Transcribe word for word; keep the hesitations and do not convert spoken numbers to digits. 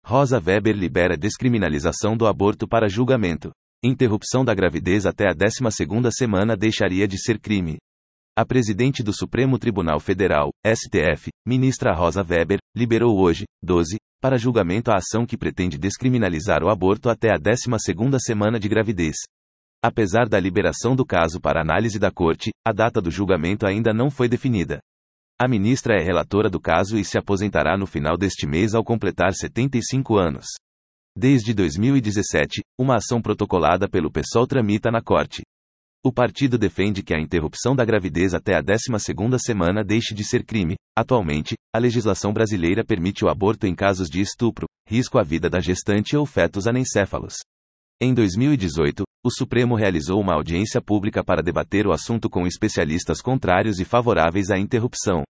Rosa Weber libera descriminalização do aborto para julgamento. Interrupção da gravidez até a décima segunda semana deixaria de ser crime. A presidente do Supremo Tribunal Federal, S T F, ministra Rosa Weber, liberou hoje, doze, para julgamento a ação que pretende descriminalizar o aborto até a décima segunda semana de gravidez. Apesar da liberação do caso para análise da Corte, a data do julgamento ainda não foi definida. A ministra é relatora do caso e se aposentará no final deste mês ao completar setenta e cinco anos. Desde dois mil e dezessete, uma ação protocolada pelo PSOL tramita na Corte. O partido defende que a interrupção da gravidez até a décima segunda semana deixe de ser crime. Atualmente, a legislação brasileira permite o aborto em casos de estupro, risco à vida da gestante ou fetos anencéfalos. Em dois mil e dezoito, o Supremo realizou uma audiência pública para debater o assunto com especialistas contrários e favoráveis à interrupção.